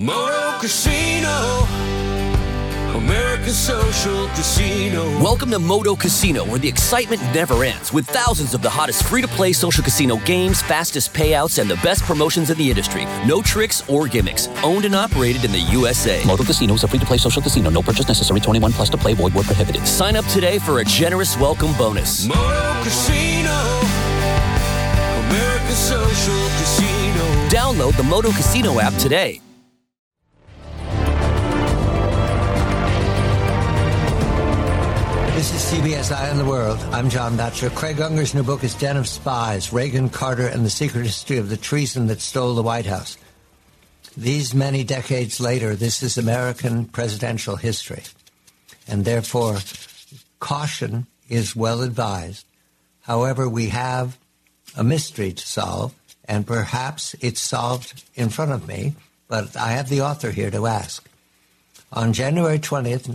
Moto Casino, American Social Casino. Welcome to Moto Casino, where the excitement never ends, with thousands of the hottest free-to-play social casino games, fastest payouts, and the best promotions in the industry. No tricks or gimmicks. Owned and operated in the USA. Moto Casino is a free-to-play social casino. No purchase necessary. 21 plus to play. Void where prohibited. Sign up today for a generous welcome bonus. Moto Casino, American Social Casino. Download the Moto Casino app today. This is CBS Eye on the World. I'm John Batchelor. Craig Unger's new book is Den of Spies, Reagan, Carter, and the Secret History of the Treason That Stole the White House. These many decades later, this is American presidential history. And therefore, caution is well advised. However, we have a mystery to solve, and perhaps it's solved in front of me, but I have the author here to ask. On January 20th,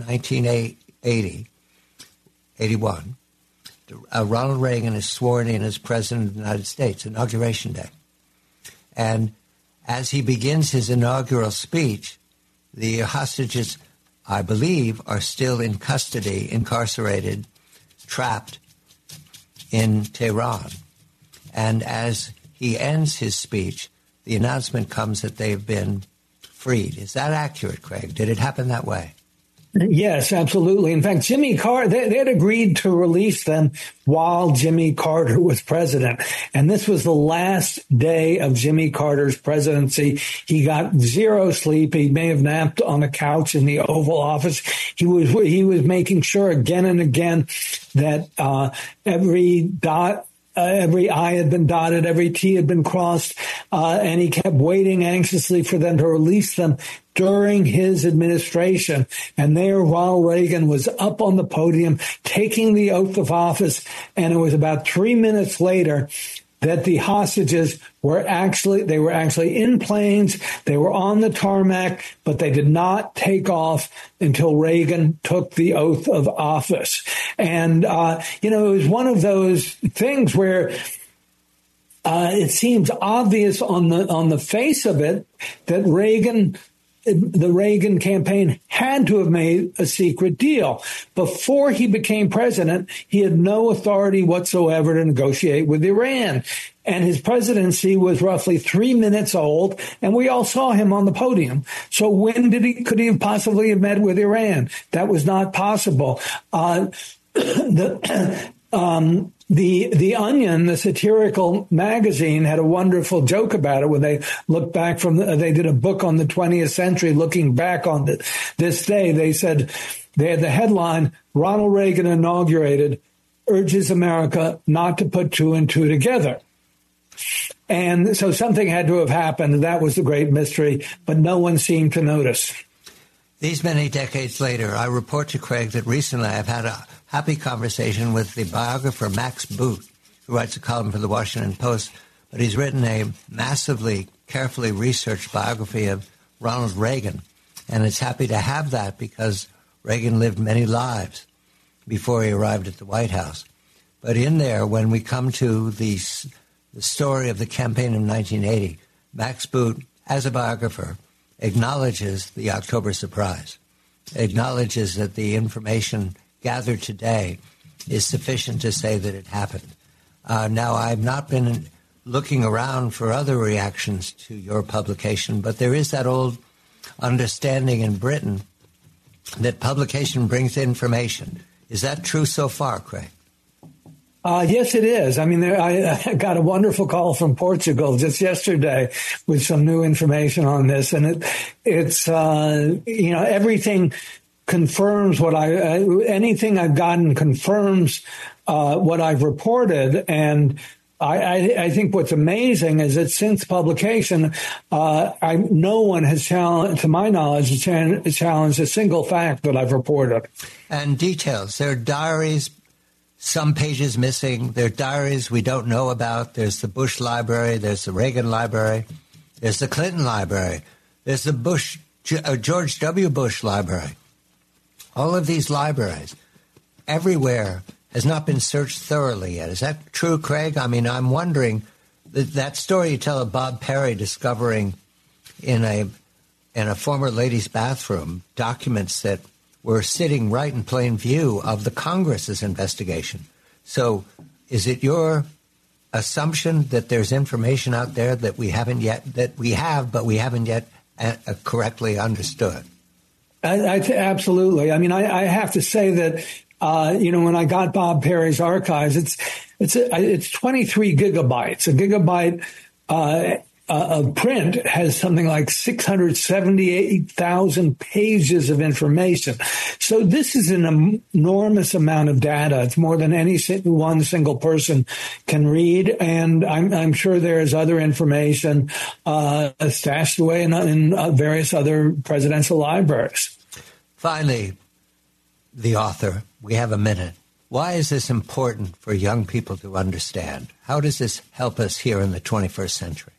1981, Ronald Reagan is sworn in as President of the United States, Inauguration Day. And as he begins his inaugural speech, the hostages, I believe, are still in custody, incarcerated, trapped in Tehran. And as he ends his speech, the announcement comes that they've been freed. Is that accurate, Craig? Did it happen that way? Yes, absolutely. In fact, Jimmy Carter, they had agreed to release them while Jimmy Carter was president. And this was the last day of Jimmy Carter's presidency. He got zero sleep. He may have napped on a couch in the Oval Office. He was making sure again and again that every I had been dotted, every T had been crossed, and he kept waiting anxiously for them to release them during his administration. And there Ronald Reagan was up on the podium taking the oath of office, and it was about 3 minutes later that the hostages were actually in planes, they were on the tarmac, but they did not take off until Reagan took the oath of office. And, it was one of those things where it seems obvious on the face of it that the Reagan campaign had to have made a secret deal. Before he became president, he had no authority whatsoever to negotiate with Iran. And his presidency was roughly 3 minutes old, and we all saw him on the podium. So when could he have possibly have met with Iran? That was not possible. The Onion, the satirical magazine, had a wonderful joke about it when they looked back they did a book on the 20th century looking back on this day. They said, they had the headline, Ronald Reagan inaugurated, urges America not to put two and two together. And so something had to have happened. That was the great mystery, but no one seemed to notice. These many decades later, I report to Craig that recently I've had a happy conversation with the biographer Max Boot, who writes a column for the Washington Post, but he's written a massively, carefully researched biography of Ronald Reagan. And it's happy to have that because Reagan lived many lives before he arrived at the White House. But in there, when we come to the story of the campaign of 1980, Max Boot, as a biographer, acknowledges the October surprise, acknowledges that the information gathered today is sufficient to say that it happened. Now, I've not been looking around for other reactions to your publication, but there is that old understanding in Britain that publication brings information. Is that true so far, Craig? Yes, it is. I mean, I got a wonderful call from Portugal just yesterday with some new information on this, and it's everything confirms what anything I've gotten confirms what I've reported, and I think what's amazing is that since publication, no one has challenged, to my knowledge, challenged a single fact that I've reported. And details. There are diaries. Some pages missing. There are diaries we don't know about. There's the Bush Library. There's the Reagan Library. There's the Clinton Library. There's the George W. Bush Library. All of these libraries, everywhere, has not been searched thoroughly yet. Is that true, Craig? I mean, I'm wondering, that story you tell of Bob Perry discovering in a in a former ladies' bathroom documents that were sitting right in plain view of the Congress's investigation. So is it your assumption that there's information out there that we haven't yet correctly understood? Absolutely. I mean, I have to say that, when I got Bob Perry's archives, it's 23 gigabytes. A gigabyte of print has something like 678,000 pages of information. So this is an enormous amount of data. It's more than any one single person can read. And I'm sure there's other information stashed away in various other presidential libraries. Finally, the author, we have a minute. Why is this important for young people to understand? How does this help us here in the 21st century?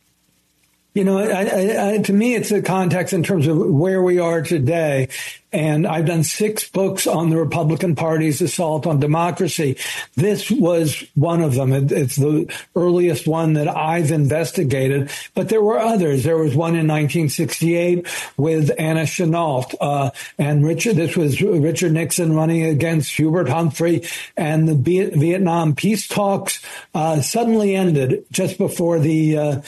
To me, it's a context in terms of where we are today. And I've done 6 books on the Republican Party's assault on democracy. This was one of them. It's the earliest one that I've investigated, but there were others. There was one in 1968 with Anna Chennault, and this was Richard Nixon running against Hubert Humphrey, and the Vietnam peace talks suddenly ended just before the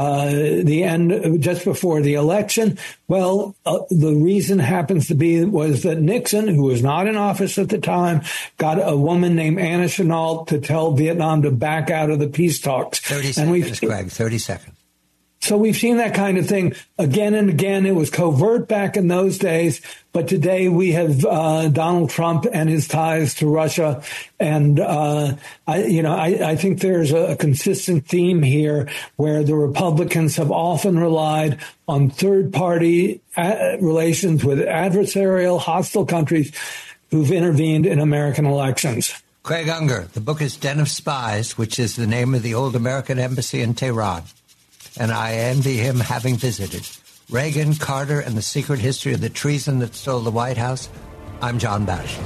election. Well, the reason happens to be was that Nixon, who was not in office at the time, got a woman named Anna Chennault to tell Vietnam to back out of the peace talks. 30 seconds, Greg, 30 seconds. So we've seen that kind of thing again and again. It was covert back in those days, but today we have Donald Trump and his ties to Russia. And I think there's a consistent theme here where the Republicans have often relied on third-party relations with adversarial, hostile countries who've intervened in American elections. Craig Unger, the book is Den of Spies, which is the name of the old American embassy in Tehran. And I envy him having visited. Reagan, Carter, and the Secret History of the Treason That Stole the White House. I'm John Batchelor.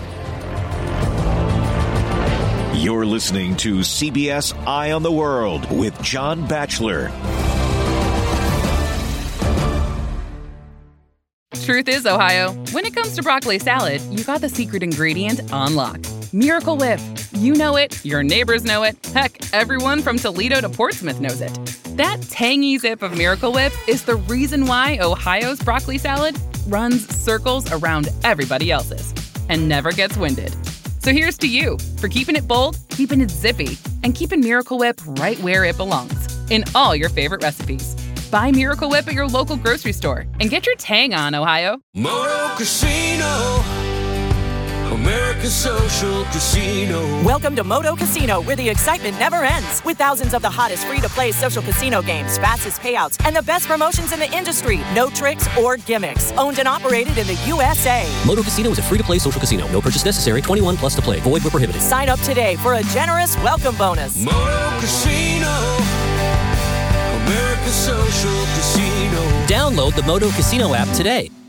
You're listening to CBS Eye on the World with John Batchelor. Truth is, Ohio, when it comes to broccoli salad, you got the secret ingredient on lock. Miracle Whip. You know it, your neighbors know it, heck, everyone from Toledo to Portsmouth knows it. That tangy zip of Miracle Whip is the reason why Ohio's broccoli salad runs circles around everybody else's and never gets winded. So here's to you for keeping it bold, keeping it zippy, and keeping Miracle Whip right where it belongs, in all your favorite recipes. Buy Miracle Whip at your local grocery store and get your tang on, Ohio. Moto Casino, America's social casino. Welcome to Moto Casino, where the excitement never ends. With thousands of the hottest free-to-play social casino games, fastest payouts, and the best promotions in the industry. No tricks or gimmicks. Owned and operated in the USA. Moto Casino is a free-to-play social casino. No purchase necessary. 21 plus to play. Void where prohibited. Sign up today for a generous welcome bonus. Moto Casino, America's social casino. Download the Moto Casino app today.